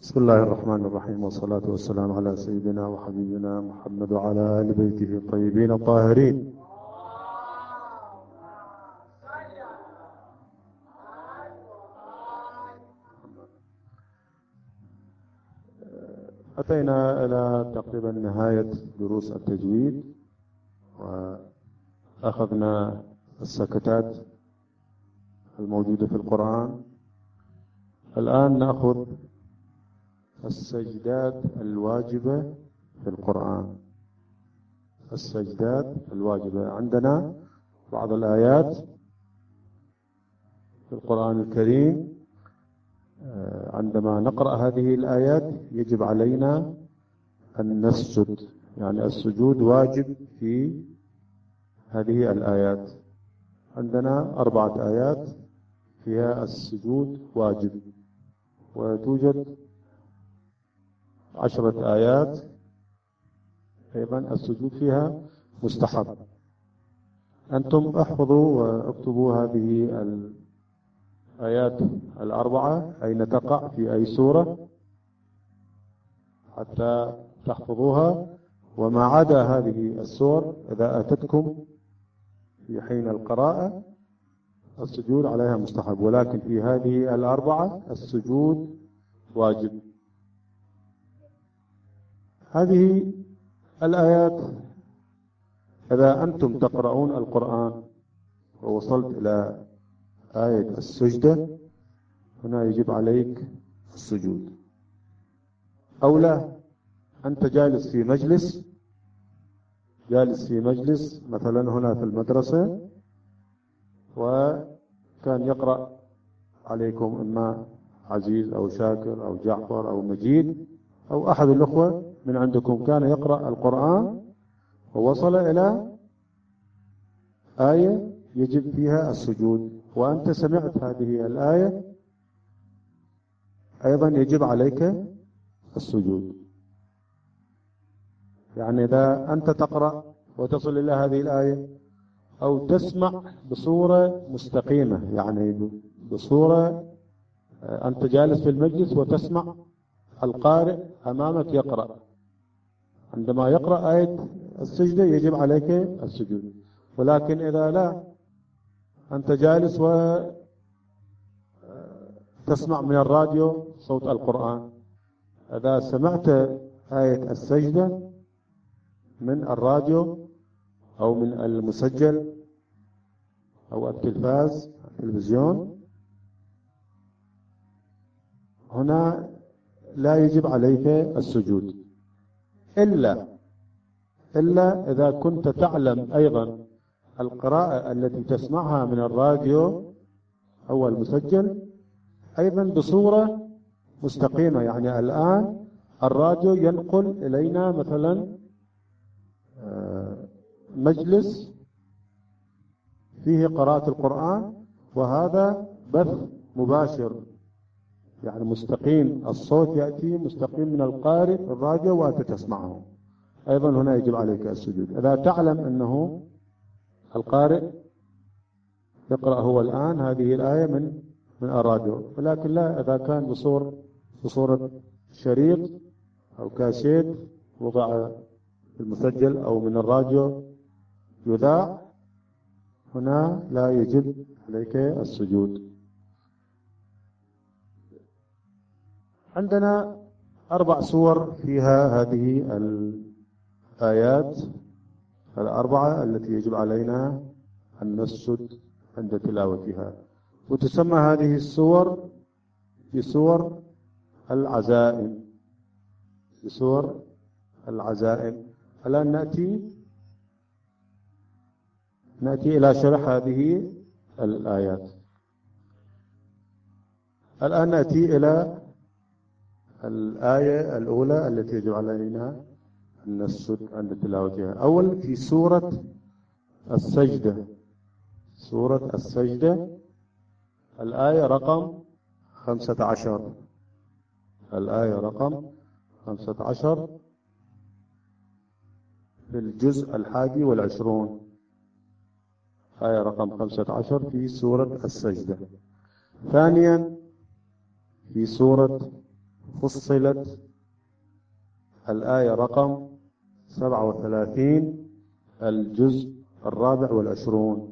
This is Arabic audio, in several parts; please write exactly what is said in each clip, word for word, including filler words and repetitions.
بسم الله الرحمن الرحيم، والصلاة والسلام على سيدنا وحبيبنا محمد وعلى آل بيته الطيبين الطاهرين. أتينا إلى تقريبا نهاية دروس التجويد، وأخذنا السكتات الموجودة في القرآن. الآن نأخذ السجدات الواجبة في القرآن. السجدات الواجبة عندنا بعض الآيات في القرآن الكريم، عندما نقرأ هذه الآيات يجب علينا أن نسجد، يعني السجود واجب في هذه الآيات. عندنا أربعة آيات فيها السجود واجب، وتوجد عشرة آيات أيضا السجود فيها مستحب. أنتم احفظوا واكتبوا هذه الآيات الأربعة أين تقع في أي سورة حتى تحفظوها، وما عدا هذه السور إذا أتتكم في حين القراءة السجود عليها مستحب، ولكن في هذه الأربعة السجود واجب. هذه الآيات إذا أنتم تقرؤون القرآن ووصلت إلى آية السجدة، هنا يجب عليك السجود. أو لا، أنت جالس في مجلس جالس في مجلس مثلا هنا في المدرسة، وكان يقرأ عليكم إما عزيز أو شاكر أو جعفر أو مجيد أو أحد الأخوة من عندكم كان يقرأ القرآن ووصل إلى آية يجب فيها السجود، وأنت سمعت هذه الآية أيضا يجب عليك السجود. يعني إذا أنت تقرأ وتصل إلى هذه الآية أو تسمع بصورة مستقيمة، يعني بصورة أنت جالس في المجلس وتسمع القارئ أمامك يقرأ، عندما يقرأ آية السجدة يجب عليك السجود. ولكن إذا لا، أنت جالس وتسمع من الراديو صوت القرآن، إذا سمعت آية السجدة من الراديو أو من المسجل أو التلفاز التلفزيون، هنا لا يجب عليك السجود، إلا إلا إذا كنت تعلم أيضا القراءة التي تسمعها من الراديو أو المسجل أيضا بصورة مستقيمة. يعني الآن الراديو ينقل إلينا مثلا مجلس فيه قراءة القرآن، وهذا بث مباشر، يعني مستقيم، الصوت يأتي مستقيم من القارئ في الراديو وأنت تسمعه، أيضا هنا يجب عليك السجود. إذا تعلم أنه القارئ يقرأ هو الآن هذه الآية من من الراديو، ولكن لا، إذا كان بصور بصورة شريط أو كاسيت وضع في المسجل أو من الراديو يذاع، هنا لا يجب عليك السجود. عندنا أربع سور فيها هذه الآيات الأربعة التي يجب علينا أن نسجد عند تلاوتها، وتسمى هذه السور بسور العزائم بسور العزائم. الآن نأتي نأتي إلى شرح هذه الآيات. الآن نأتي إلى الآية الأولى التي يجب علينا أن نسجد عند تلاوتها. أول في سورة السجدة، سورة السجدة الآية رقم خمسة عشر الآية رقم خمسة عشر في الجزء الحادي والعشرون، آية رقم خمسة عشر في سورة السجدة. ثانيا في سورة فصلت الآية رقم سبعة وثلاثين الجزء الرابع والعشرون.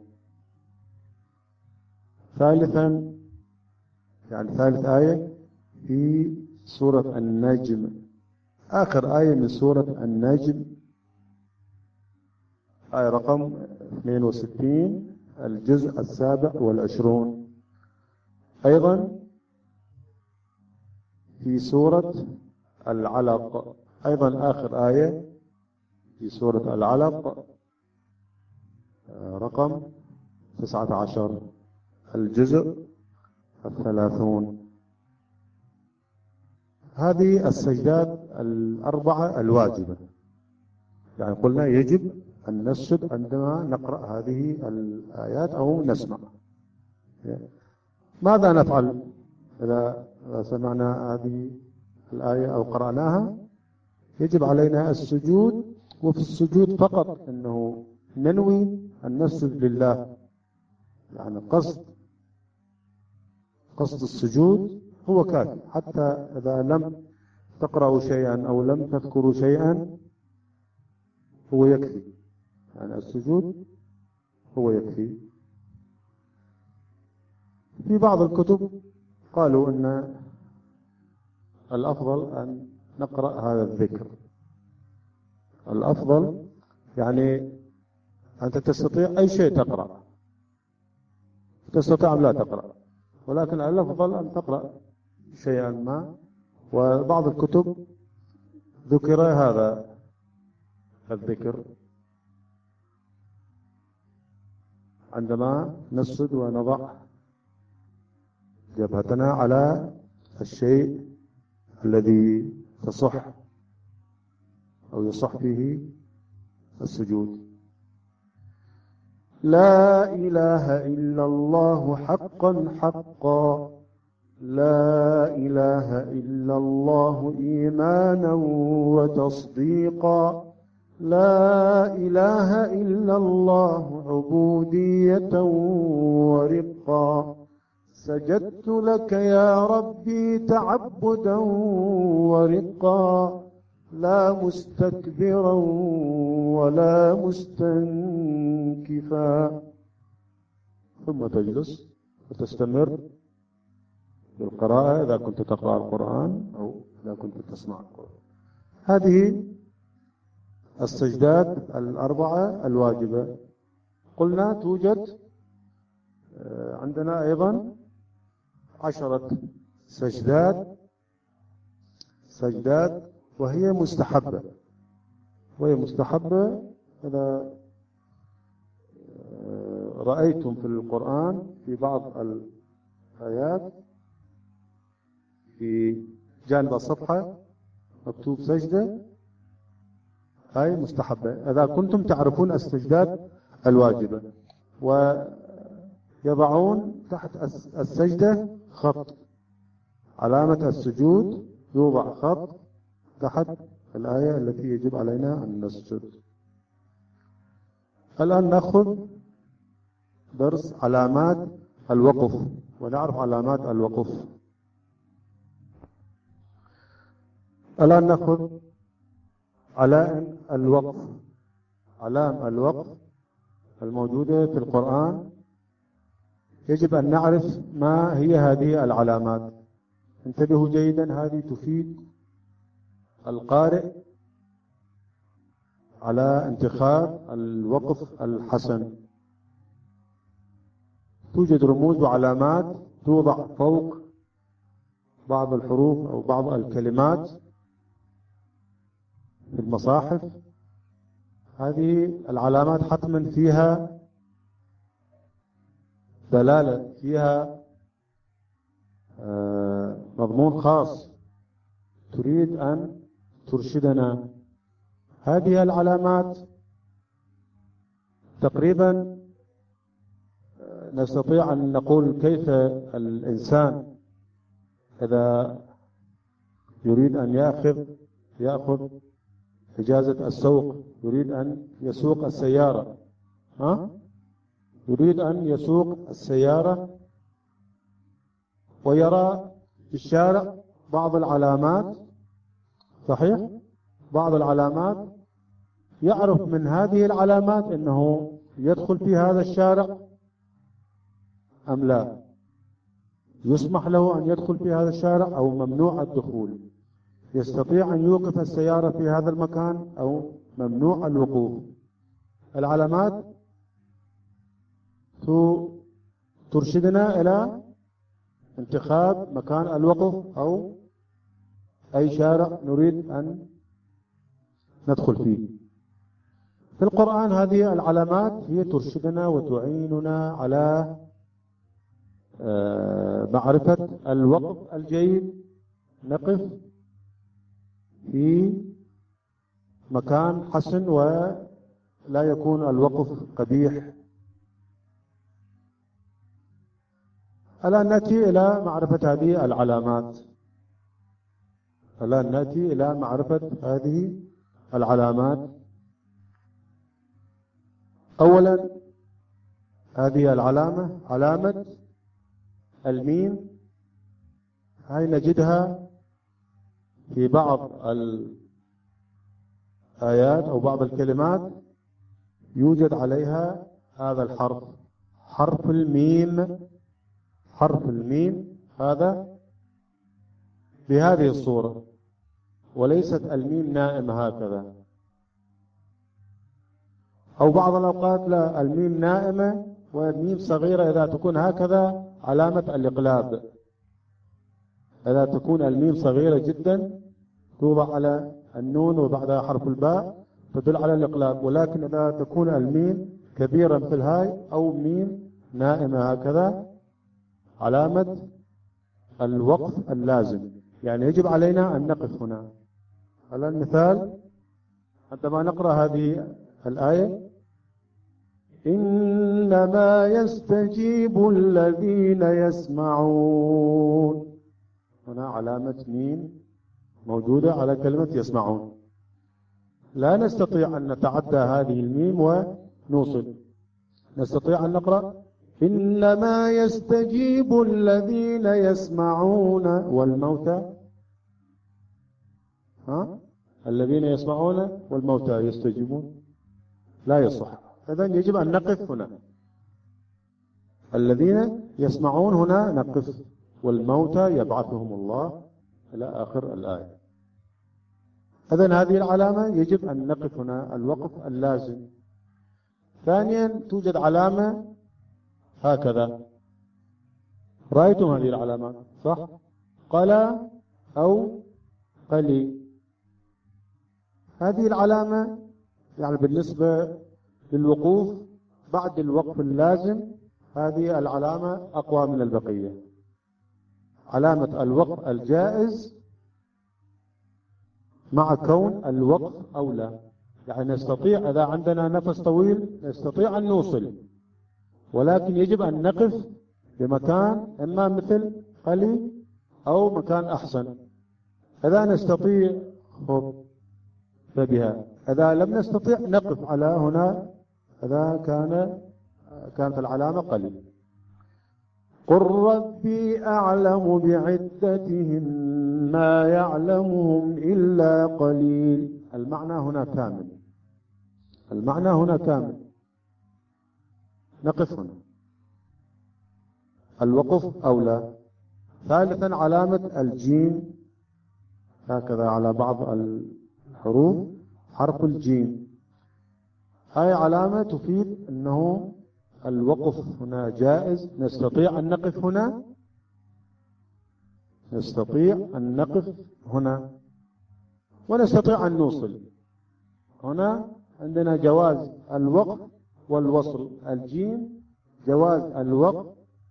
ثالثا يعني ثالث آية في سورة النجم، آخر آية من سورة النجم، آية رقم اثنين وستين الجزء السابع والعشرون. أيضا في سورة العلق، أيضا آخر آية في سورة العلق رقم تسعة عشر الجزء الثلاثون. هذه السجدات الأربعة الواجبة، يعني قلنا يجب أن نسجد عندما نقرأ هذه الآيات أو نسمع. ماذا نفعل إذا سمعنا هذه الآية أو قرأناها؟ يجب علينا السجود، وفي السجود فقط أنه ننوي أن نسجد لله، يعني قصد قصد السجود هو كافي، حتى إذا لم تقرأوا شيئا أو لم تذكروا شيئا هو يكفي، يعني السجود هو يكفي. في بعض الكتب قالوا أن الأفضل أن نقرأ هذا الذكر. الأفضل يعني أنت تستطيع أي شيء تقرأ، تستطيع أن لا تقرأ، ولكن الأفضل أن تقرأ شيئا ما. وبعض الكتب ذكر هذا الذكر عندما نسجد ونضع جبهتنا على الشيء الذي تصح أو يصح فيه السجود. لا إله إلا الله حقا حقا، لا إله إلا الله إيمانا وتصديقا، لا إله إلا الله عبودية ورقا، سجدت لك يا ربي تعبدا ورقا، لا مستكبرا ولا مستنكفا. ثم تجلس وتستمر بالقراءة إذا كنت تقرأ القرآن أو إذا كنت تسمع القرآن. هذه السجدات الأربعة الواجبة. قلنا توجد عندنا أيضا عشرة سجدات سجدات وهي مستحبة، وهي مستحبة إذا رأيتم في القرآن في بعض الآيات في جانب الصفحة مكتوب سجدة هاي مستحبة، إذا كنتم تعرفون السجدات الواجبة، ويضعون تحت السجدة خط، علامة السجود يوضع خط تحت الآية التي يجب علينا أن نسجد. الآن نأخذ درس علامات الوقف، ونعرف علامات الوقف. الآن نأخذ علائم الوقف، علام الوقف الموجودة في القرآن. يجب أن نعرف ما هي هذه العلامات. انتبهوا جيدا، هذه تفيد القارئ على انتخاب الوقف الحسن. توجد رموز وعلامات توضع فوق بعض الحروف أو بعض الكلمات في المصاحف. هذه العلامات حتما فيها دلالة، فيها مضمون خاص تريد أن ترشدنا. هذه العلامات تقريبا نستطيع أن نقول كيف الإنسان إذا يريد أن يأخذ يأخذ إجازة السوق، يريد أن يسوق السيارة، ها؟ يريد أن يسوق السيارة ويرى في الشارع بعض العلامات، صحيح، بعض العلامات يعرف من هذه العلامات أنه يدخل في هذا الشارع أم لا، يسمح له أن يدخل في هذا الشارع أو ممنوع الدخول، يستطيع أن يوقف السيارة في هذا المكان أو ممنوع الوقوف. العلامات ترشدنا إلى انتخاب مكان الوقف أو أي شارع نريد أن ندخل فيه. في القرآن هذه العلامات هي ترشدنا وتعيننا على معرفة الوقف الجيد، نقف في مكان حسن ولا يكون الوقف قبيح. الآن نأتي إلى معرفة هذه العلامات. الآن نأتي إلى معرفة هذه العلامات. أولا هذه العلامة علامة الميم، هاي نجدها في بعض الآيات أو بعض الكلمات يوجد عليها هذا الحرف، حرف الميم. حرف الميم هذا بهذه الصورة، وليست الميم نائمة هكذا، أو بعض الأوقات لا، الميم نائمة والميم صغيرة. إذا تكون هكذا علامة الإقلاب، إذا تكون الميم صغيرة جدا توضع على النون وبعدها حرف الباء تدل على الإقلاب، ولكن إذا تكون الميم كبيرة مثل هاي أو ميم نائمة هكذا علامة الوقف اللازم، يعني يجب علينا أن نقف هنا. على المثال عندما نقرأ هذه الآية: إنما يستجيب الذين يسمعون، هنا علامة ميم موجودة على كلمة يسمعون، لا نستطيع أن نتعدى هذه الميم ونوصل، نستطيع أن نقرأ إنما يستجيب الذين يسمعون والموتى، ها الذين يسمعون والموتى يستجيبون، لا يصح. إذن يجب أن نقف هنا، الذين يسمعون هنا نقف، والموتى يبعثهم الله إلى آخر الآية. إذن هذه العلامة يجب أن نقف هنا الوقف اللازم. ثانيا توجد علامة هكذا، رأيتم هذه العلامات صح؟ قلا أو قلي، هذه العلامة يعني بالنسبة للوقوف بعد الوقف اللازم هذه العلامة أقوى من البقية. علامة الوقف الجائز مع كون الوقف أولى، يعني نستطيع إذا عندنا نفس طويل نستطيع أن نوصل، ولكن يجب أن نقف بمكان إما مثل قلي أو مكان أحسن. إذا نستطيع خب فبها، إذا لم نستطيع نقف على هنا إذا كان كانت العلامة قليل. قل ربي أعلم بعدتهم ما يعلمهم إلا قليل، المعنى هنا كامل، المعنى هنا كامل. نقف هنا، الوقف أولى. ثالثا علامة الجيم هكذا على بعض الحروف، حرف الجيم، هاي علامة تفيد أنه الوقف هنا جائز، نستطيع أن نقف هنا، نستطيع أن نقف هنا ونستطيع أن نوصل. هنا عندنا جواز الوقف والوصل، الجيم جواز الوقف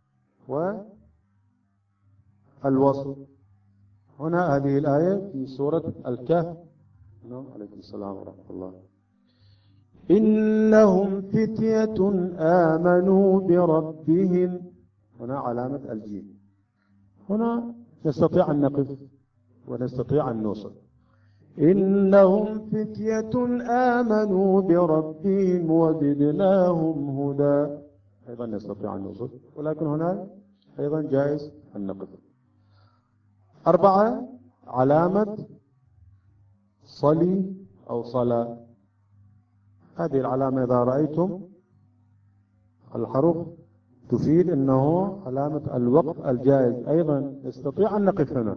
والوصل. هنا هذه الآية في سورة الكهف. عليكم السلام ورحمة الله. إنهم فتية آمنوا بربهم، هنا علامة الجيم، هنا نستطيع أن نقف ونستطيع أن نوصل. إنهم فتية آمنوا بربهم وزدناهم هدى، أيضا نستطيع أن نوصل، ولكن هنا أيضا جائز أن نقف. أربعة علامة صلي أو صلاة. هذه العلامة إذا رأيتم الحروف تفيد أنه علامة الوقف الجائز. أيضا نستطيع أن نقف هنا،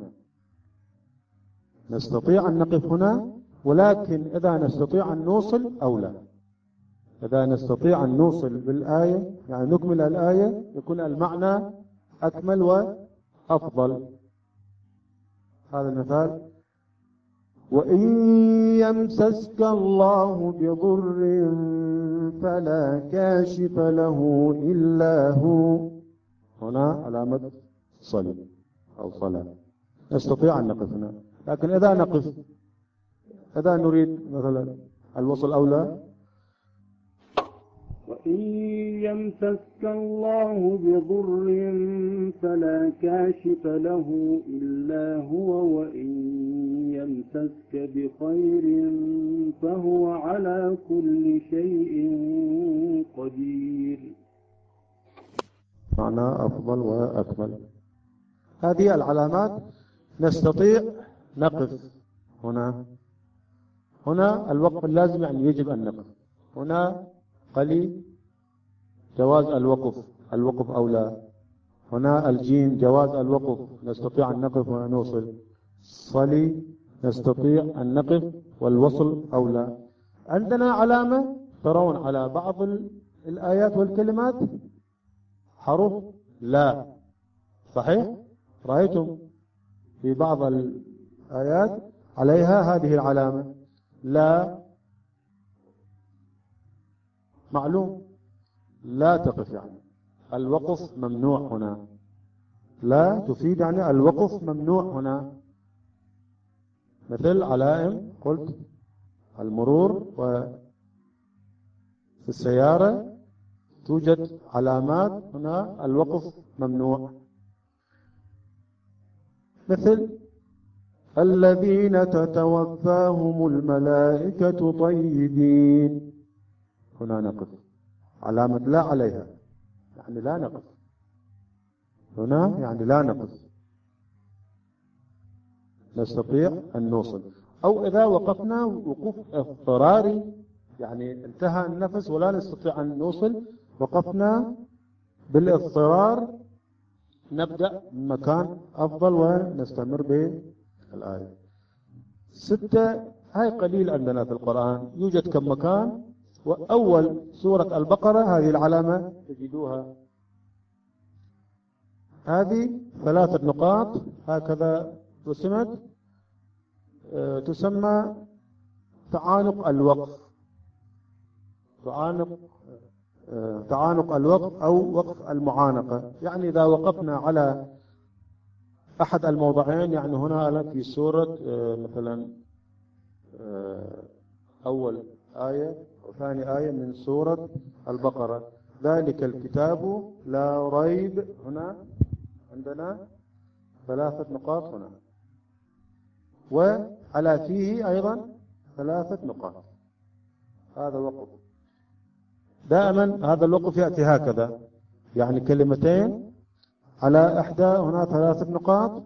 نستطيع أن نقف هنا، ولكن إذا نستطيع أن نوصل أو لا. إذا نستطيع أن نوصل بالآية يعني نكمل الآية يكون المعنى أكمل وأفضل. هذا المثال: وإن يمسسك الله بضر فلا كاشف له إلا هو. هنا علامة صلي أو صلاة، نستطيع أن نقف هنا. لكن إذا نقف إذا نريد مثلا الوصل أو لا: وإن يمسسك الله بضر فلا كاشف له إلا هو وإن يمسسك بخير فهو على كل شيء قدير. معنى أفضل وأكمل. هذه العلامات نستطيع نقف هنا. هنا الوقف اللازم يعني يجب أن نقف. هنا قلي جواز الوقف، الوقف أو لا. هنا الجيم جواز الوقف، نستطيع أن نقف ونوصل. صلي نستطيع أن نقف والوصل أو لا. عندنا علامة ترون على بعض الآيات والكلمات حرف لا، صحيح؟ رأيتم في بعض الآيات عليها هذه العلامة لا. معلوم لا تقف يعني الوقف ممنوع هنا. لا تفيد يعني الوقف ممنوع هنا. مثل علائم قلت المرور، وفي السيارة توجد علامات هنا الوقف ممنوع. مثل الذين تتوفاهم الملائكة طيبين، هنا نقف علامة لا عليها يعني لا نقف هنا يعني لا نقف، نستطيع أن نوصل. أو إذا وقفنا وقوف اضطراري يعني انتهى النفس ولا نستطيع أن نوصل، وقفنا بالاضطرار نبدأ من مكان أفضل ونستمر بالآية. ستة هاي قليل عندنا في القرآن، يوجد كم مكان. وأول سورة البقرة هذه العلامة تجدوها، هذه ثلاثة نقاط هكذا رسمت، أه تسمى تعانق الوقف. تعانق أه تعانق الوقف أو وقف المعانقة. يعني إذا وقفنا على أحد الموضعين، يعني هنا في سورة أه مثلا أه أول آية وثاني آية من سورة البقرة، ذلك الكتاب لا ريب، هنا عندنا ثلاثة نقاط هنا، وعلى فيه أيضا ثلاثة نقاط. هذا وقف دائما، هذا الوقف يأتي هكذا يعني كلمتين على إحدى، هنا ثلاثة نقاط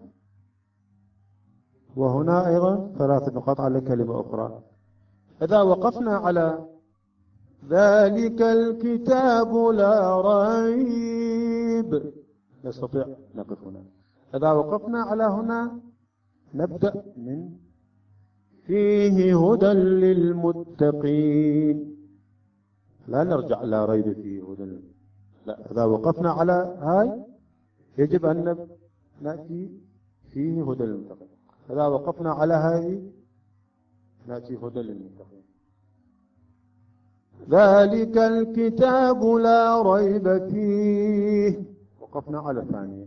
وهنا أيضا ثلاثة نقاط على كلمة أخرى. إذا وقفنا على ذلك الكتاب لا ريب نستطيع نقف هنا. إذا وقفنا على هنا نبدأ من فيه هدى للمتقين، لا نرجع لا ريب فيه هدى، لا. إذا وقفنا على هاي يجب أن نأتي فيه هدى للمتقين. إذا وقفنا على هذه نأتي هدى للمتقين. ذلك الكتاب لا ريب فيه، وقفنا على الثانية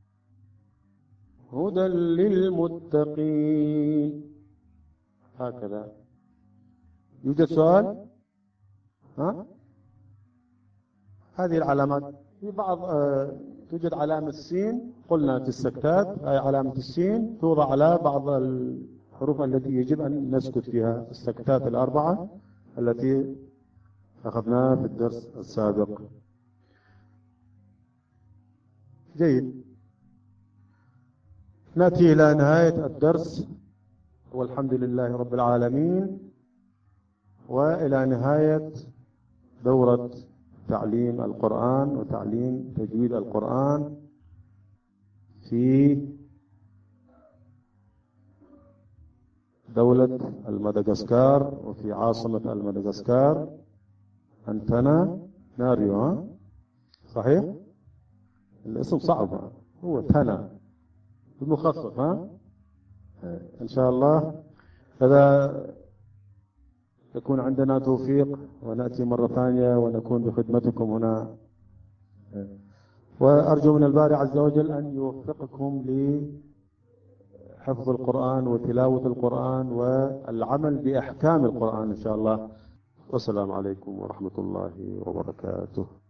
هدى للمتقين. هكذا. يوجد سؤال؟ ها؟ هذه العلامات في بعض آه توجد علامة السين، قلنا في السكتات هاي علامة السين توضع على بعض الحروف التي يجب أن نسكت فيها، السكتات الأربعة التي أخذناها في الدرس السابق. جيد. نأتي إلى نهاية الدرس، والحمد لله رب العالمين، وإلى نهاية دورة تعليم القرآن وتعليم تجويد القرآن في دولة المدغشقر وفي عاصمة المدغشقر أنتانا ناريو. صحيح؟ الاسم صعب، هو تانا المخفف. ها إن شاء الله هذا يكون عندنا توفيق ونأتي مرة ثانية ونكون بخدمتكم هنا، وأرجو من الباري عز وجل أن يوفقكم لحفظ القرآن وتلاوة القرآن والعمل بأحكام القرآن إن شاء الله. والسلام عليكم ورحمة الله وبركاته.